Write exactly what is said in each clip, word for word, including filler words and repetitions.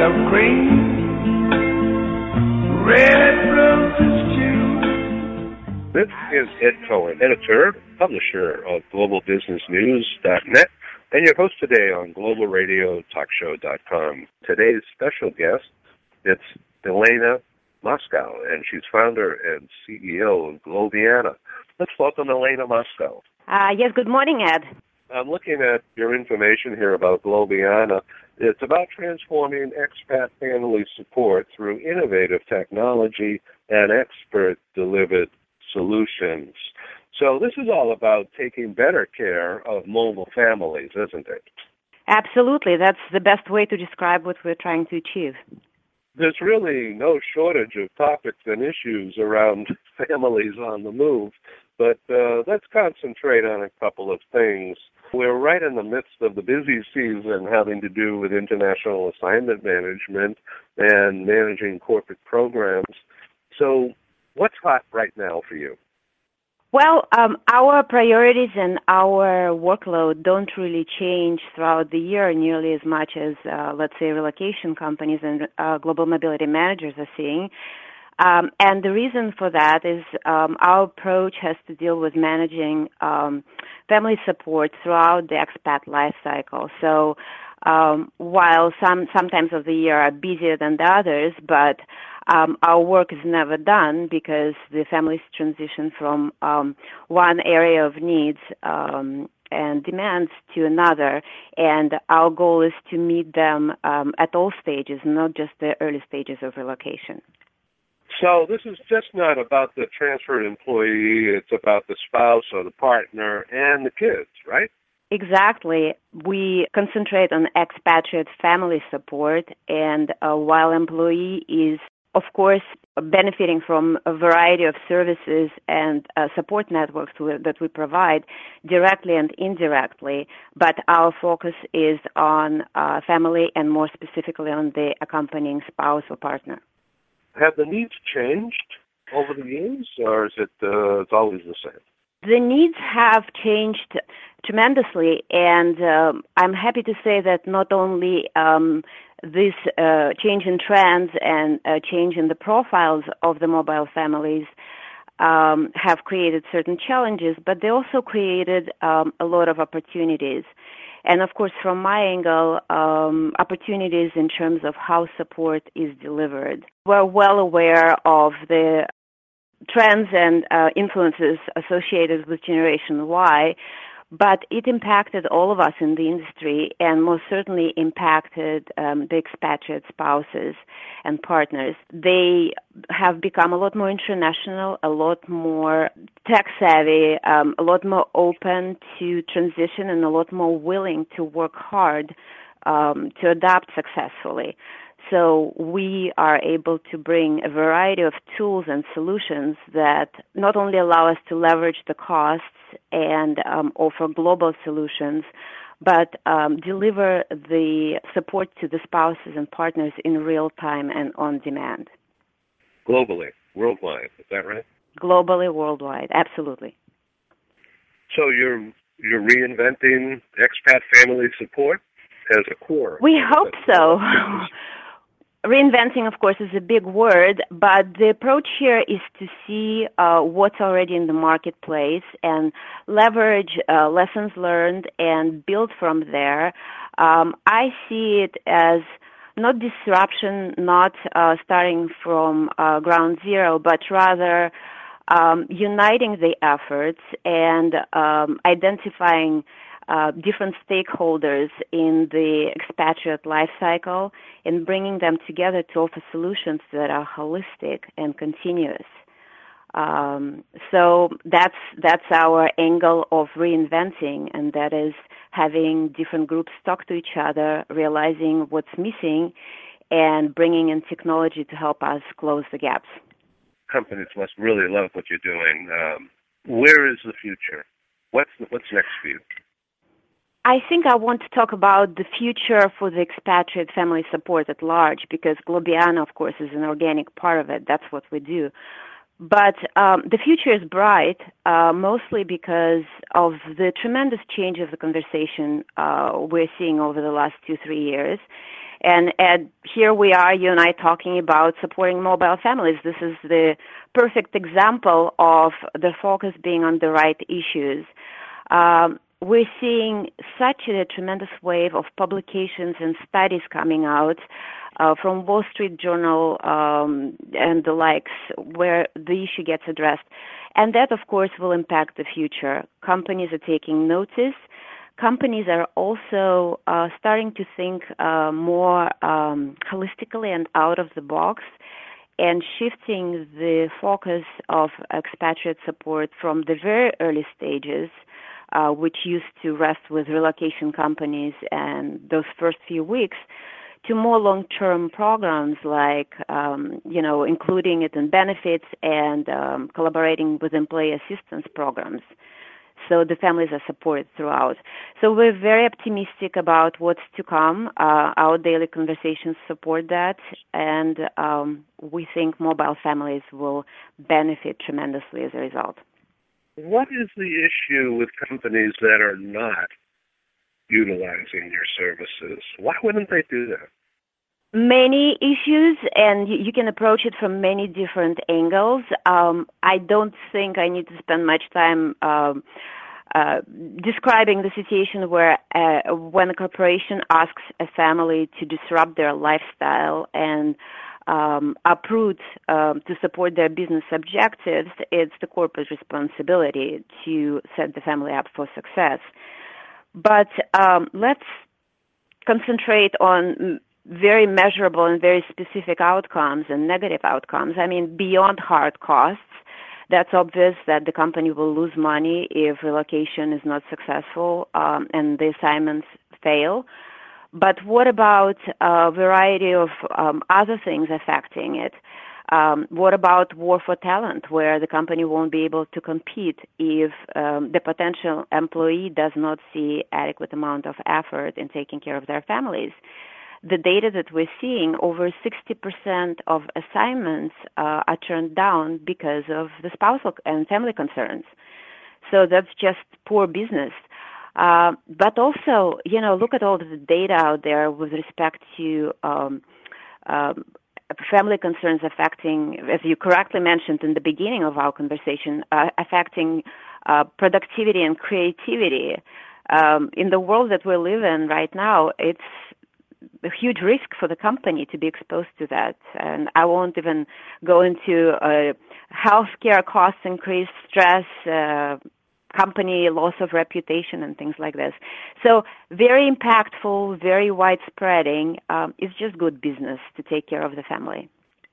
of green, red roses too. This is Ed Cohen, editor, publisher of global business news dot net, and your host today on global radio talk show dot com. Today's special guest, it's Elena Moscow, and she's founder and C E O of Globiana. Let's welcome Elena Moscow. Uh, yes, good morning, Ed. I'm looking at your information here about Globiana. It's about transforming expat family support through innovative technology and expert-delivered solutions. So this is all about taking better care of mobile families, isn't it? Absolutely. That's the best way to describe what we're trying to achieve. There's really no shortage of topics and issues around families on the move, but uh, let's concentrate on a couple of things. We're right in the midst of the busy season having to do with international assignment management and managing corporate programs. So what's hot right now for you? Well, um, our priorities and our workload don't really change throughout the year nearly as much as, uh, let's say, relocation companies and uh, global mobility managers are seeing. Um, and the reason for that is um, our approach has to deal with managing um, family support throughout the expat life cycle. So um, while some sometimes of the year are busier than the others, but um, our work is never done because the families transition from um, one area of needs um, and demands to another, and our goal is to meet them um, at all stages, not just the early stages of relocation. So this is just not about the transferred employee, it's about the spouse or the partner and the kids, right? Exactly. We concentrate on expatriate family support, and uh, while employee is, of course, benefiting from a variety of services and uh, support networks that we provide directly and indirectly, but our focus is on uh, family and more specifically on the accompanying spouse or partner. Have the needs changed over the years, or is it uh, it's always the same? The needs have changed tremendously, and um, I'm happy to say that not only um, this uh, change in trends and uh, change in the profiles of the mobile families um, have created certain challenges, but they also created um, a lot of opportunities. And, of course, from my angle, um, opportunities in terms of how support is delivered. We're well aware of the trends and uh, influences associated with Generation Y, but it impacted all of us in the industry and most certainly impacted um, the expatriate spouses and partners. They have become a lot more international, a lot more tech-savvy, um, a lot more open to transition, and a lot more willing to work hard um, to adapt successfully. So we are able to bring a variety of tools and solutions that not only allow us to leverage the costs and um, offer global solutions, but um, deliver the support to the spouses and partners in real time and on demand. Globally, worldwide, is that right? Globally, worldwide, absolutely. So you're you're reinventing expat family support as a core. We hope so. Reinventing, of course, is a big word, but the approach here is to see uh, what's already in the marketplace and leverage uh, lessons learned and build from there. Um, I see it as not disruption, not uh, starting from uh, ground zero, but rather um, uniting the efforts and um, identifying Uh, different stakeholders in the expatriate life cycle and bringing them together to offer solutions that are holistic and continuous. Um, so that's that's our angle of reinventing, and that is having different groups talk to each other, realizing what's missing, and bringing in technology to help us close the gaps. Companies must really love what you're doing. Um, where is the future? What's what's next for you? I think I want to talk about the future for the expatriate family support at large, because Globiana, of course, is an organic part of it. That's what we do. But um, the future is bright, uh, mostly because of the tremendous change of the conversation uh, we're seeing over the last two, three years. And, and here we are, you and I, talking about supporting mobile families. This is the perfect example of the focus being on the right issues. Um, we're seeing such a tremendous wave of publications and studies coming out uh, from Wall Street Journal um, and the likes, where the issue gets addressed. And that, of course, will impact the future. Companies are taking notice. Companies are also uh, starting to think uh, more um, holistically and out of the box, and shifting the focus of expatriate support from the very early stages, uh, which used to rest with relocation companies and those first few weeks, to more long-term programs like, um, you know, including it in benefits and um, collaborating with employee assistance programs. So the families are supported throughout. So we're very optimistic about what's to come. Uh, our daily conversations support that, and um, we think mobile families will benefit tremendously as a result. What is the issue with companies that are not utilizing your services? Why wouldn't they do that? Many issues, and you can approach it from many different angles. Um, I don't think I need to spend much time um, uh, describing the situation where uh, when a corporation asks a family to disrupt their lifestyle and um, uproot um, to support their business objectives, it's the corporate responsibility to set the family up for success. But um, let's concentrate on very measurable and very specific outcomes and negative outcomes. I mean, beyond hard costs, that's obvious that the company will lose money if relocation is not successful um, and the assignments fail. But what about a variety of um, other things affecting it? Um, what about war for talent, where the company won't be able to compete if um, the potential employee does not see adequate amount of effort in taking care of their families? The data that we're seeing, over sixty percent of assignments uh, are turned down because of the spousal and family concerns. So that's just poor business. Uh, but also, you know, look at all the data out there with respect to um, um, family concerns affecting, as you correctly mentioned in the beginning of our conversation, uh, affecting uh, productivity and creativity. Um, in the world that we live in right now, it's a huge risk for the company to be exposed to that. And I won't even go into uh, healthcare costs increase, stress, uh, company loss of reputation, and things like this. So very impactful, very widespreading. Um, it's just good business to take care of the family.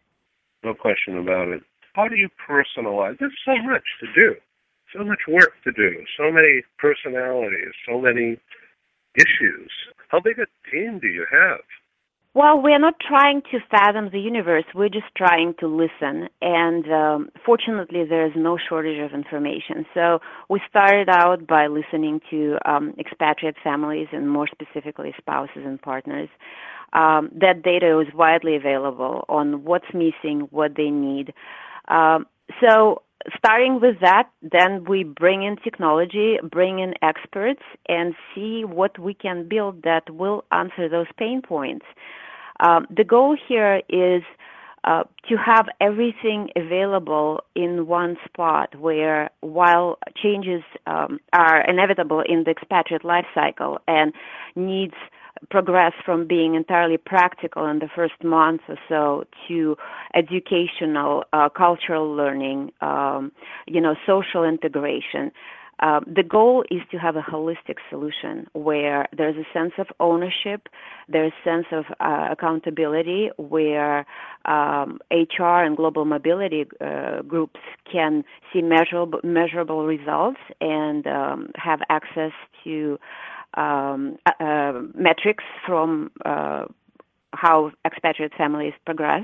No question about it. How do you personalize? There's so much to do, so much work to do, so many personalities, so many issues. How big a team do you have? Well, we're not trying to fathom the universe. We're just trying to listen. And um, fortunately, there is no shortage of information. So we started out by listening to um, expatriate families, and more specifically spouses and partners. Um, that data is widely available on what's missing, what they need. Um, so starting with that, then we bring in technology, bring in experts, and see what we can build that will answer those pain points. Um, the goal here is uh, to have everything available in one spot where, while changes um, are inevitable in the expatriate life cycle and needs progress from being entirely practical in the first month or so to educational, uh, cultural learning, um, you know, social integration. Uh, the goal is to have a holistic solution where there's a sense of ownership, there's a sense of uh, accountability, where um, H R and global mobility uh, groups can see measurable, measurable results and um, have access to um, uh, metrics from uh, how expatriate families progress.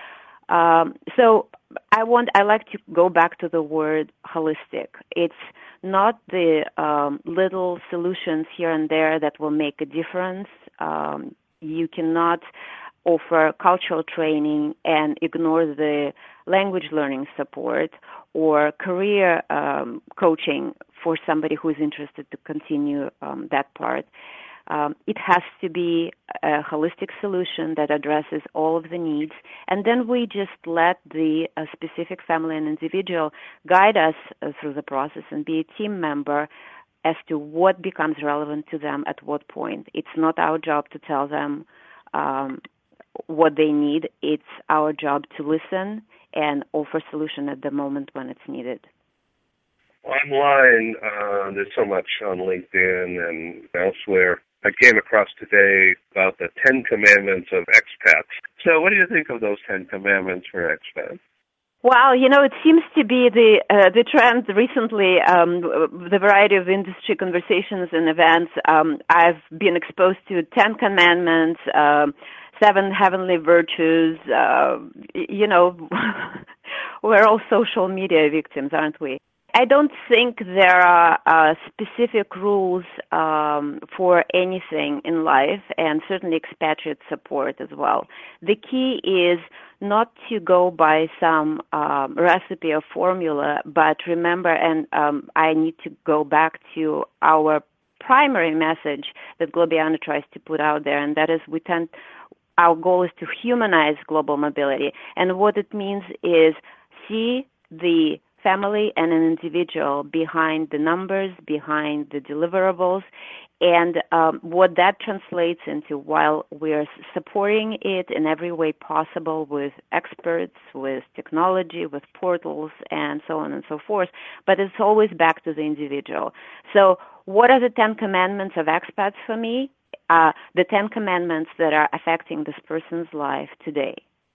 Um, so I want, I like to go back to the word holistic. It's not the um, little solutions here and there that will make a difference. Um, you cannot offer cultural training and ignore the language learning support or career um, coaching for somebody who is interested to continue um, that part. Um, it has to be a holistic solution that addresses all of the needs, and then we just let the uh, specific family and individual guide us uh, through the process and be a team member as to what becomes relevant to them at what point. It's not our job to tell them um, what they need. It's our job to listen and offer solution at the moment when it's needed. Online, uh, there's so much on LinkedIn and elsewhere. I came across today about the Ten Commandments of expats. So what do you think of those Ten Commandments for expats? Well, you know, it seems to be the uh, the trend recently, um, the variety of industry conversations and events. Um, I've been exposed to Ten Commandments, uh, Seven Heavenly Virtues. Uh, you know, we're all social media victims, aren't we? I don't think there are uh, specific rules um, for anything in life, and certainly expatriate support as well. The key is not to go by some um, recipe or formula, but remember, and um, I need to go back to our primary message that Globiana tries to put out there, and that is we tend, our goal is to humanize global mobility. And what it means is see the family and an individual behind the numbers, behind the deliverables, and um, what that translates into while we're supporting it in every way possible with experts, with technology, with portals, and so on and so forth. But it's always back to the individual. So what are the Ten Commandments of expats for me? Uh, the Ten Commandments that are affecting this person's life today.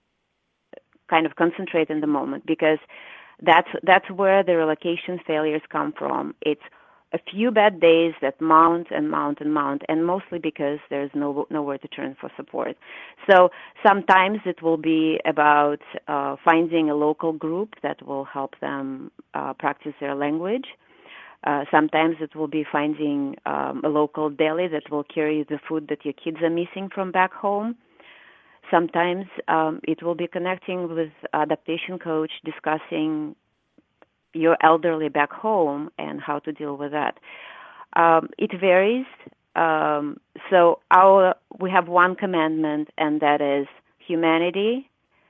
Kind of concentrate in the moment, because That's that's where the relocation failures come from. It's a few bad days that mount and mount and mount, and mostly because there's no nowhere to turn for support. So sometimes it will be about uh, finding a local group that will help them uh, practice their language. Uh, sometimes it will be finding um, a local deli that will carry the food that your kids are missing from back home. Sometimes um, it will be connecting with adaptation coach, discussing your elderly back home and how to deal with that. Um, it varies. Um, so our we have one commandment, and that is humanity.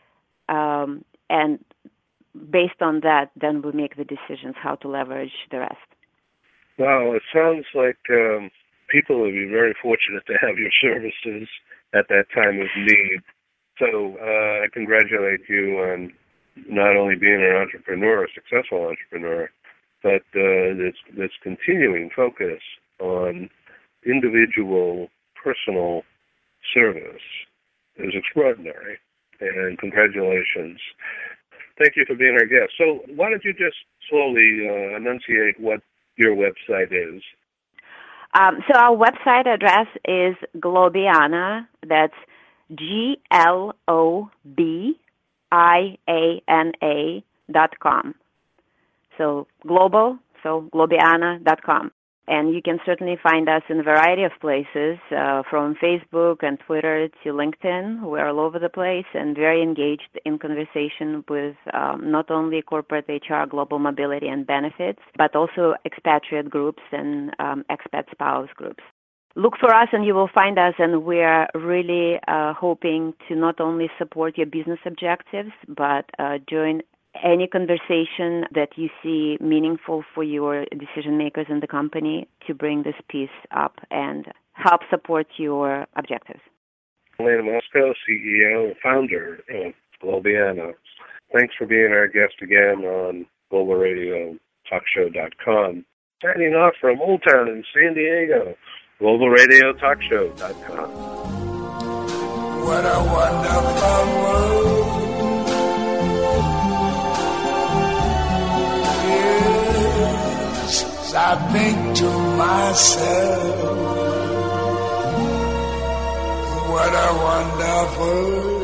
Um, and based on that, then we make the decisions how to leverage the rest. Wow, it sounds like um, people would be very fortunate to have your services at that time of need. So uh, I congratulate you on not only being an entrepreneur, a successful entrepreneur, but uh, this, this continuing focus on individual, personal service is extraordinary. And congratulations. Thank you for being our guest. So why don't you just slowly uh, enunciate what your website is? Um, so our website address is Globiana. That's G L O B I A N A dot com. So global, so Globiana dot com. And you can certainly find us in a variety of places, uh, from Facebook and Twitter to LinkedIn. We're all over the place and very engaged in conversation with um, not only corporate H R, global mobility and benefits, but also expatriate groups and um, expat spouse groups. Look for us and you will find us, and we're really uh, hoping to not only support your business objectives, but uh, join any conversation that you see meaningful for your decision makers in the company to bring this piece up and help support your objectives. Elena Mosco, C E O, founder of Globiana. Thanks for being our guest again on global radio talk show dot com. Signing off from Old Town in San Diego, global radio talk show dot com. What a wonderful world. I think to myself, what a wonderful